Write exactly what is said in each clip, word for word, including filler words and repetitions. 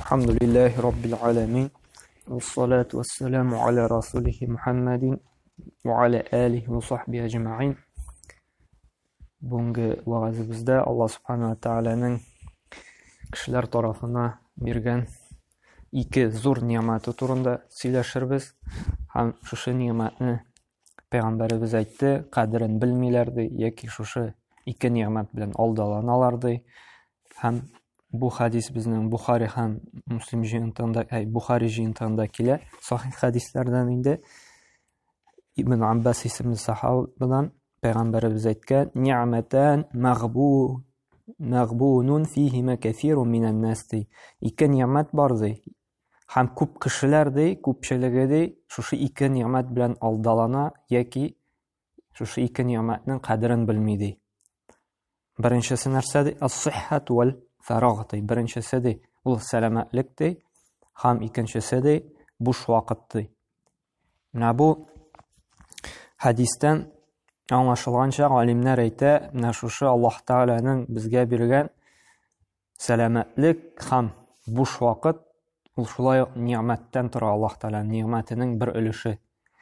الحمد لله رب العالمين والصلاة والسلام على رسوله محمد وعلى آله وصحبه أجمعين. Бүгінгі вағазыбызда Алла Субхану ва Тағаланың кішілер тарафына берген ике зор нияматы турында сөйләшербез. Һәм шушы нияматны Пәйғамбәребез әйтте, қадірін білмейләрді, яки шушы ике ниямат белән алдаланаларды. Һәм бу хадис безнең Бухари һәм Муслим җыентыгында, әй Бухари җыентыгында килә. Сахих хадисләрдән инде Ибн Аббас исемле сахабадан Пәйғамбәребез әйткән: "Ниъматан мәгъбу мәгъбунун фихима кафирун минан нас". Ике ниямат бар ди. Һәм күп кешеләр ди, күпчелеге ди, шушы ике ниямат белән алдалана, яки шушы ике нияматның кадерен белми ди. Беренчесе нәрсә ди? Ас-сиххат вал фарагh ди. Беренчесе ди, ул сәламәтлек ди, һәм икенчесе ди, буш вакыт ди. Менә бу хадистан аңлашылганча галимнәр әйтә, менә шушы Аллаһ Тәгаләнең безгә биргән сәламәтлек һәм буш вакыт, ул шулай ук ниъмәттән тора. Аллаһ Тәгаләнең ниъмәтенең бер өлеше.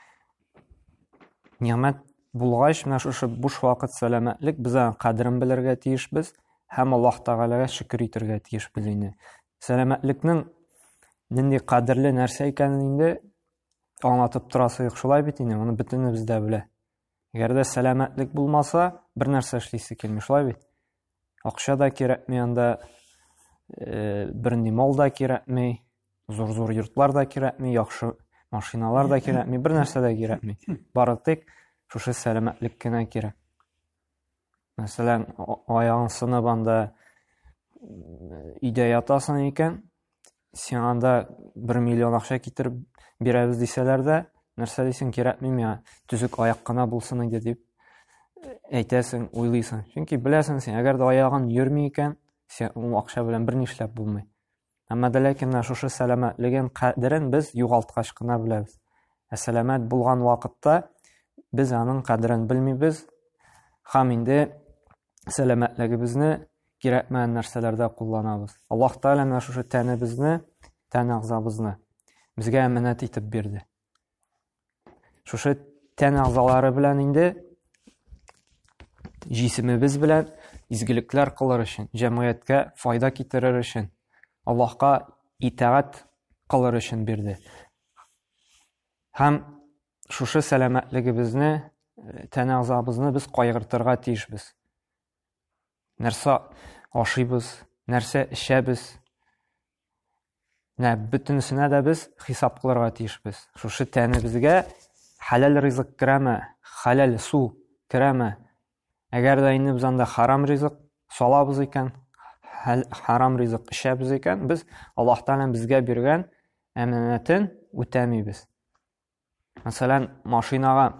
Ниъмәт булгач, менә шушы буш вакыт, сәламәтлек, без аның кадерен белергә тиешбез һәм Аллаһ Тәгаләгә шөкр итәргә тиешбез инде. Сәламәтлекнең нинди кадерле нәрсә икәнен инде аңлатып торасык, шулай бит инде, моны бөтенебез дә белә. Әгәр дә сәламәтлек булмаса, бер нәрсә эшлисе килми, шулай бит. Акча да кирәкми, анда бернинди мал да кирәкми, зур-зур йортлар да кирәкми, яхшы машиналар да кирәкми, бер нәрсә дә кирәкми. Бары тик шушы сәламәтлек кенә кирәк. Мәсәлән, аягың сынып анда өйдә ятасың икән, син анда бер миллион акча китереп бирәбез дисәләр дә, нәрсә дисең, кирәкми миңа, түзүк аяк кына булсын иде дип әйтәсең, уйлыйсың. Чөнки беләсең син, әгәр дә аягың йөрми икән, син ул акча белән бер нишләп булмый. Әмма дә ләкин менә шушы сәламәтлеген, кадерен без югалткач кына беләбез. Ә сәламәт булган вакытта без аның кадерен белмибез, һәм инде сәламәтлегебезне кирәкмәгән нәрсәләрдә кулланабыз. Аллаһ Тәгалә менә шушы тәнебезне, тән агзабызны безгә әманәт итеп бирде. Шушы тән агзалары белән инде җисемебез белән изгелекләр кылыр өчен, җәмгыятькә файда китерер өчен, Аллаһка итаат кылыр өчен бирде. Һәм шушы сәламәтлегебезне, тән агзабызны без кайгыртырга тиешбез. Нәрсә ашыйбыз, нәрсә эчәбез, менә бөтенесенә дә без хисап кылырга тиешбез. Шушы тәнебезгә халал ризык керәме, халал су керәме? Әгәр дә инде без анда харам ризык салабыз икән, харам ризык эчәбез икән, без Аллаһ Тәгалә безгә биргән әманәтен үтәмибез. Мәсәлән, машинага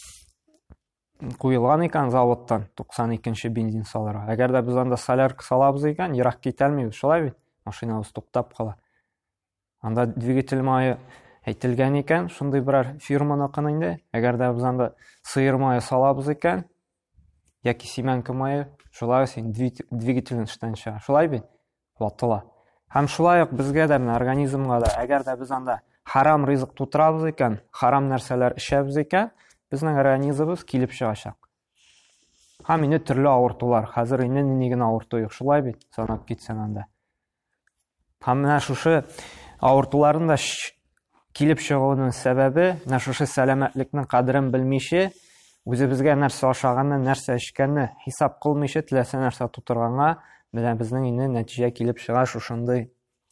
куелган икән заводтан туксан икенче бензин салырга. Әгәр дә без анда солярка салабыз икән, ерак китәлмибез, шулай бит? Машинабыз туктап кала. Анда двигатель мае әйтелгән икән, шундый берәр фирманыкын инде. Әгәр дә без анда сыер мае салабыз икән, яки семянка мае, шулай син двигательне эштән чыга. Шулай бит? Ватыла. Һәм шулай ук безгә дә, менә организмга да, әгәр дә без анда харам ризык тутырабыз икән, харам нәрсәләр эчәбез икән, безнең организмыбыз килеп чыгачак. Һәм инде төрле авыртулар, хәзер инде нинди генә авырту юк, шулай бит, санап китсәң анда. Һәм менә шушы авыртуларның да килеп чыгуының сәбәбе, менә шушы сәламәтлекнең кадерен белмичә, үзебезгә нәрсә ашаганны, нәрсә эчкәнне хисап кылмыйча, теләсә нәрсә тутырганга, менә безнең инде нәтиҗә килеп чыга шушындый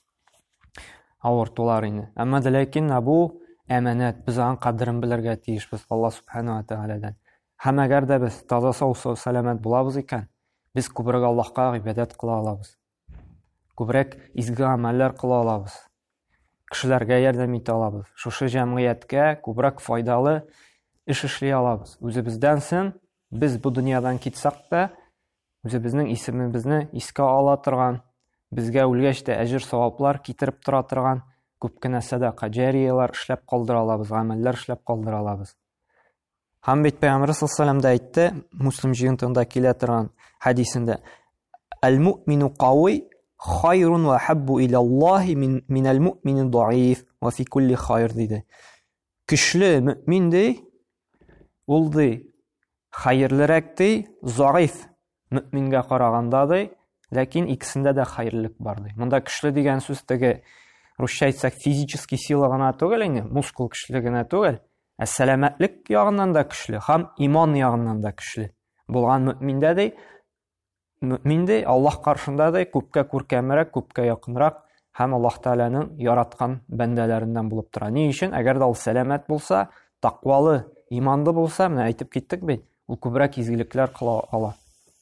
авыртулар инде. Әмма дә ләкин бу әманәт, без аның кадерен белергә тиешбез Алла Субхану ва Тәгаләдән. Һәм әгәр дә без таза сау сәламәт булабыз икән, без күбрәк Аллаһка гыйбадәт кыла алабыз. Күбрәк изге гамәлләр кыла алабыз. Кешеләргә ярдәм итә алабыз. Шушы җәмгыятькә күбрәк файдалы эш эшли алабыз. Үзебездән соң без бу дөньядан китсәк тә, үзебезнең исемебезне искә ала торган, безгә үлгәч тә әҗер саваплар китереп тора торган күп кенә садака җарияләр эшләп калдыра алабыз, гамәлләр эшләп калдыра алабыз. Һәм бит Пәйгамбәр саллаллаһу алейһи ва саллям да әйтте, Муслим җыентыгында килә торган хадисендә: "Әл-муъмину кавий хайрун ва хаббу илаллахи минал муъмини даиф ва фи кулли хайр диде. Көчле мөмин ди, ул ди хайрлырак ди, заиф мөмингә караганда ди, ләкин икесендә дә хайрлык бар ди. Монда көчле дигән сүз теге русча әйтсәк физически сила гына түгел инде, мускул көчле генә түгел, ә сәламәтлек ягыннан да көчле, һәм иман ягыннан да көчле. Булган мөминдә ди, мөмин ди Аллаһ каршында ди күпкә күркәмрәк, күпкә якынрак һәм Аллаһ Тәгаләнең яраткан бәндәләреннән булып тора. Ни өчен? Әгәр дә ул сәламәт булса, тақвалы, иманлы булса, менә әйтеп киттек бит, ул күбрәк изгелекләр кыла ала.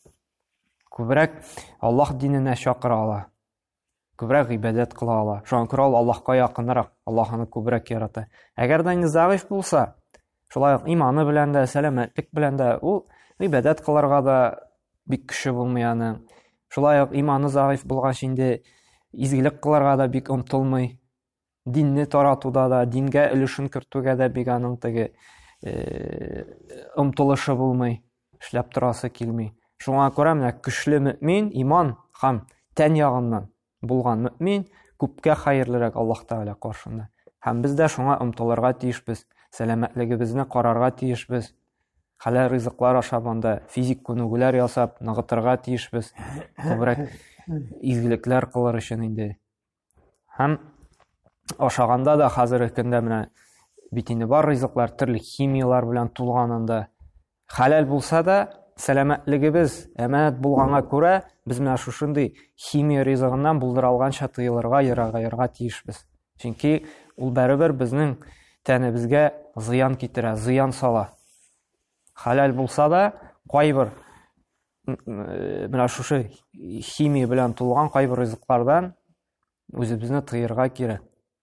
Күбрәк Аллаһ диненә чакыра ала. Күбрәк гыйбадәт кыла ала. Шуңа күрә ул Аллаһка якынрак, Аллаһны күбрәк ярата. Әгәр дә инде заиф булса, шулай ук иманы белән дә, сәламәтлек белән дә ул гыйбадәт кылырга да бик көче булмый. Шулай ук иманы заиф булгач инде изгелек кылырга да бик омтылмый. Динне таратуда да, дингә өлешен кертүгә дә бик аның теге омтылышы булмый, эшләп торасы килми. Шуңа күрә менә көчле мөмин, иман һәм тән ягыннан булган мөмин күпкә хайрлырак Аллаһ Тәгалә каршында. Һәм без дә шуңа омтылырга тиешбез, сәламәтлегебезне карарга тиешбез. Халал ризыклар ашап, анда физик күнегүләр ясап, ныгытырга тиешбез. Күбрәк изгелекләр кылыр өчен инде. Һәм ашаганда да хәзерге көндә менә бит инде бар ризыклар төрле химиялар белән тулганында. Халал булса да, сәламәтлегебез әманәт булганга күрә, без менә шушындый химия ризыгыннан булдырылганча тыелырга, ярага тиешбез. Чөнки ул бәрабәр безнең тәнебезгә зыян китерә, зыян сала. Халал булса да, кайбер менә шушы химия белән тулган кайбер ризыклардан үзебезне тыярга кирәк.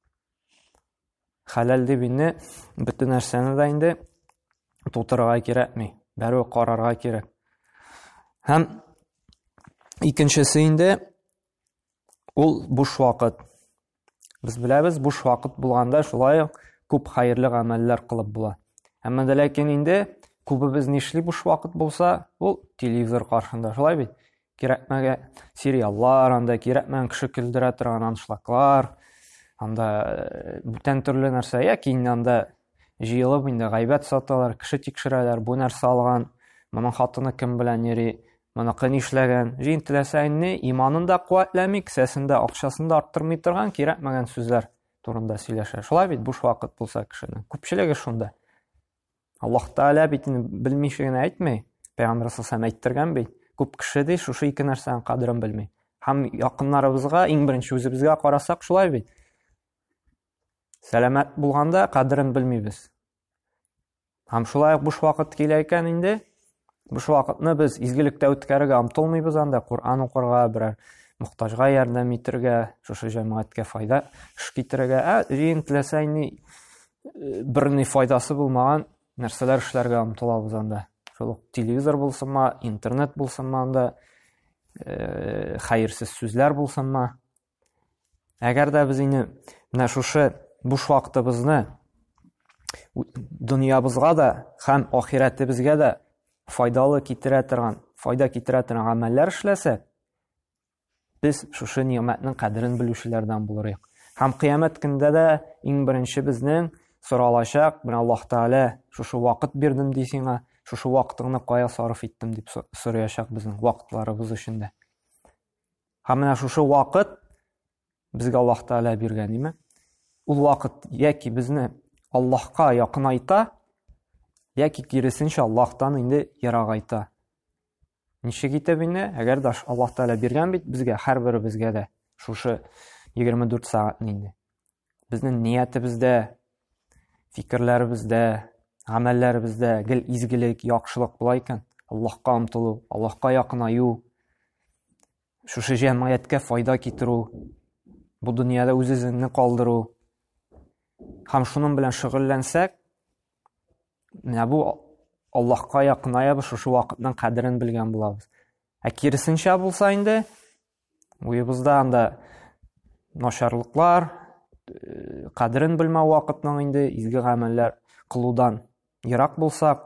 Халал дип инде бөтен нәрсәне дә инде тутырырга кирәкми, бәрү карарга кирәк. Һәм икенчесе инде ул буш вакыт. Без беләбез, буш вакыт булганда шулай күп хайрлы гамәлләр кылып була. Әмма дә ләкин инде күбебез нишли буш вакыт булса, ул телевизор каршында, шулай бит. Кирәкмәгә сериаллар, анда кирәкмәгән кеше көлдерә торган аншлаклар, анда бүтән төрле нәрсә, яки анда җыелып инде гайбәт саталар, кеше тикшерәләр, бу нәрсә алган, моның хатыны кем белән йөри, моны нишләгән, җин теләсә инде иманын да куәтләми, кесәсендә акчасын да арттырмый торган кирәкмәгән сүзләр турында сөйләшә. Шулай бит буш вакыт булса кешенең. Күпчелеге шунда. Аллаһ Тәгалә бит белмичә генә әйтмәй, Пәйгамбәр саллаллаһу алейһи әйттергән бит. Күп кеше ди шушы ике нәрсәнең кадерен белми. Һәм якыннарыбызга, иң беренче үзебезгә карасак, шулай бит. Сәламәт булганда кадерен белмибез. Һәм шулай буш вакыт килә икән инде, буш вакытны без изгелектә үткәрергә омтылмыйбыз, анда Кур'ан укырга, берәр мохтаҗга ярдәм итәргә, шушы җәмгыятькә файда эш китерергә, җин теләсә инде берни файдасы булмаган нәрсәләр эшләргә омтылабыз анда. Шул телевизор булсынмы, интернет булсынмы, анда хәерсез сүзләр булсынмы. Әгәр дә без инде менә шушы буш вакытыбызны дөньябызга да һәм ахирәтебезгә дә файдалы китерә торган, файда китерә торган гамәлләр эшләсәк, без шушы ниъмәтнең кадерен белүчеләрдән булырык. Һәм кыямәт көндә дә иң беренче безнең соралачак, менә Аллаһ Тәгалә шушы вакыт бирдем ди сиңа, шушы вакытыңны кая сарыф иттем дип сораячак безнең вакытларыбыз өчен. Һәм менә шушы вакыт безгә Аллаһ Тәгалә биргән, диме? Ул вакыт яки безне Аллаһка якынайта, яки киресенчә Аллаһтан инде ярагайта. Ничек итеп инде? Әгәр дә Аллаһ Тәгалә биргән бит безгә, һәрберебезгә дә шушы егерме дүрт сәгатьне инде. Безнең ниятебездә, фикерләребездә, гамәлләребездә гел изгелек, яхшылык була икән, Аллаһка омтылу, Аллаһка якынаю, шушы җәмгыятькә файда китерү, бу дөньяда үз-үзеңне калдыру, һәм шуның белән шөгыльләнсәк, менә бу Аллаһка якынаябыз, шушы вакытның кадерен белгән булабыз. Ә киресенчә булса инде, уебызда анда начарлыклар, кадерен белмәү вакытның инде изге гамәлләр кылудан ерак булсак,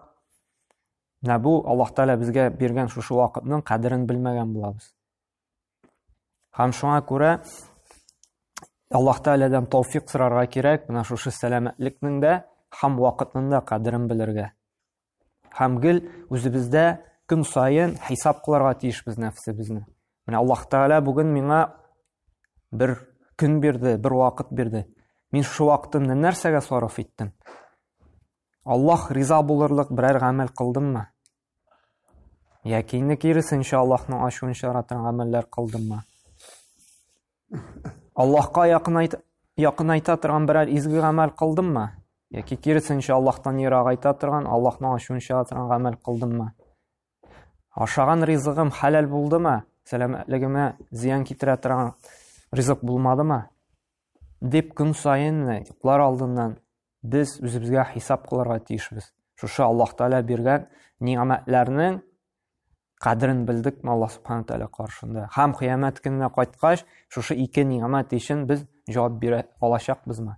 менә бу Аллаһ Тәгалә безгә биргән шушы вакытның кадерен белмәгән булабыз. Һәм шуңа күрә Аллаһ Тәгаләдән тауфиқ сорарга кирәк, менә шушы сәламәтлекнең дә һәм вакытның да кадерен белергә. Һәм гел үзебездә көн сайын хисап кылырга тиешбез нәфсебезне. Менә Аллаһ Тәгалә бүген миңа бер көн бирде, бер вакыт бирде. Мин шу вакытымны нәрсәгә сарыф иттем? Аллаһ риза булырлык берәр гамәл кылдыммы? Яки инде киресенчә Аллаһның ачуын чыгара гамәлләр кылдыммы? Аллаһка якынайта торган берәр изге гамәл кылдыммы? Яки киресенчә Аллаһтан ерагайта торган, Аллаһның ачуын чыгара торган гамәл кылдыммы? Ашаган ризыгым халал булдымы? Сәламәтлегемә зыян китерә торган ризык булмадымы? Дип көн сайын йоклар алдыннан без үзебезгә хисап кылырга тиешбез. Шушы Аллаһ Тәгалә биргән ниъмәтләрнең кадерен белдек Аллаһ Субхану Тәгалә каршында. Һәм кыямәт көненә кайткач, шушы ике ниъмәт өчен без җавап бирә алачакбызмы?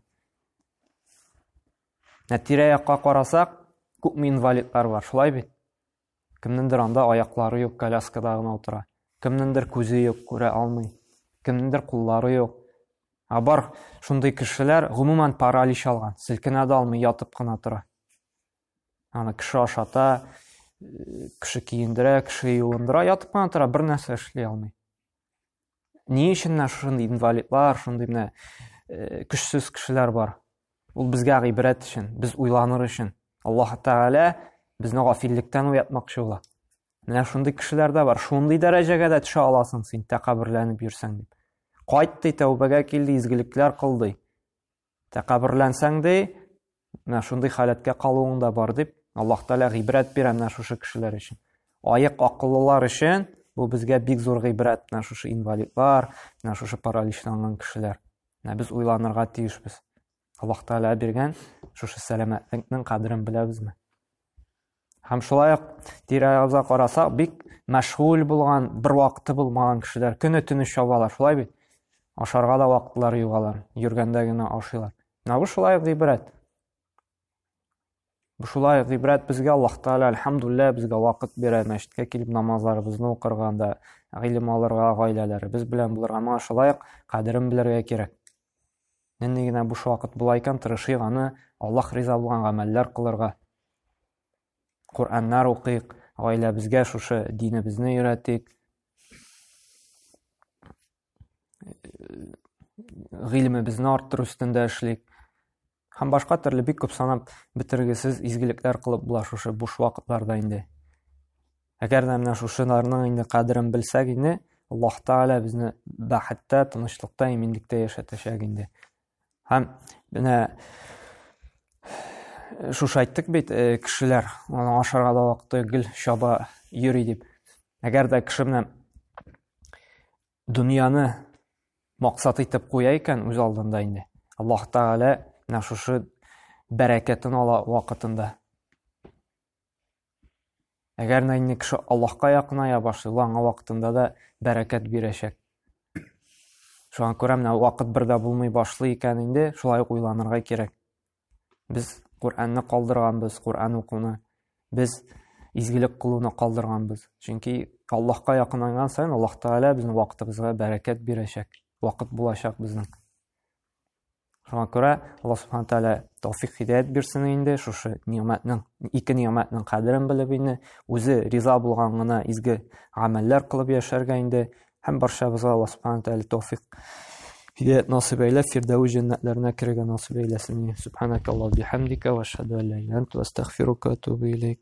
Тирә-якка карасак, күпме инвалидлар бар, шулай бит? Кемнеңдер анда аяклары юк, коляскада гына утыра. Кемнеңдер күзе юк, күрә алмый. Кемнеңдер куллары юк. А бар шундый кешеләр гомумән паралич алган, селкенә дә алмый, ятып кына тора. Аны кеше ашата, кеше киендерә, кеше юындыра, ятып кына тора, бер нәрсә эшли алмый. Ни өчен шундый инвалидлар, шундый менә көчсез кешеләр бар? Ул безгә гыйбрәт өчен, без уйланыр өчен. Аллаһ Тәгалә безне гафиллектән уятмакчы була. Менә шундый кешеләр дә бар. Шундый дәрәҗәгә дә төшә аласың син, тәкабберләнеп йөрсәң дип. Кайтты, тәүбәгә килде, изгелекләр кылды. Тәкабберләнсәң дә, менә шундый халәткә калуың да бар дип, Аллаһ Тәгалә гыйбрәт бирә менә шушы кешеләр өчен. Аяк акыллылар өчен бу безгә бик зур гыйбрәт, менә шушы инвалидлар, менә шушы параличланган кешеләр. Менә без уйланырга тиешбез. Аллаһ Тәгалә биргән шушы сәламәтлекнең кадерен беләбезме? Һәм шулай ук тирә-ягыбызга карасак, бик мәшгуль булган, бер вакыты булмаган кешеләр көне-төне чабалар, шулай бит? Ашарга да вакытлары югалар, йөргәндә генә ашыйлар. Менә бу шулай ук гыйбрәт. Бу шулай ук гыйбрәт безгә Аллаһ Тәгалә әлхәмдүлилләһ безгә вакыт бирә, мәчеткә килеп намазларыбызны укырганда, гыйлем алырга, гаиләләребез белән булырга, моңа шулай ук кадерен белергә кирәк. Нинди генә буш вакыт була икән, тырышыйк аны Аллаһ риза булган гамәлләр кылырга. Кураннар укыйк, гаиләбезгә шушы динебезне өйрәтик. Гыйлемебезне арттыру өстендә эшлик. Һәм башка төрле бик күп санап бетергесез изгелекләр кылып була шушы буш вакытларда инде. Әгәр дә менә шушыларның инде кадерен белсәк инде, Аллаһ Тәгалә безне бәхеттә, тынычлыкта, иминлектә яшәтәчәк инде. Һәм менә шушы әйттек бит, кешеләр аны ашарга да вакыты гел чаба йөри дип. Әгәр дә кеше менә дөньяны максат итеп куя икән үз алдында инде, Аллаһ Тәгалә менә шушы бәрәкәтен ала вакытында. Әгәр инде кеше Аллаһка якыная башлый, аңа вакытында да бәрәкәт бирәчәк. Шуңа күрә менә вакыт бердә булмый башлый икән инде, шулай ук уйланырга кирәк. Без Куранны калдырганбыз, Куран укуны, без изгелек кылуны калдырганбыз. Чөнки Аллаһка якынайган сайын Аллаһ Тәгалә безнең вакытыбызга бәрәкәт бирәчәк, вакыт булачак безнең. Шуңа күрә Аллаһ Субхану Тәгалә тауфиқ хидаят бирсен инде, шушы ниъмәтнең, ике ниъмәтнең кадерен белеп инде, үзе риза булган гына изге гамәлләр кылып яшәргә инде, һәм барчабызга Аллаһ Субхану Тәгалә тауфиқ хидаят насыйп әйләп, фирдәүс җәннәтләренә керергә насыйп әйләсен. Субханакаллаһу бихамдика ва ашһаду ан ла илаһа илля анта астагъфирука ва атубу илейк.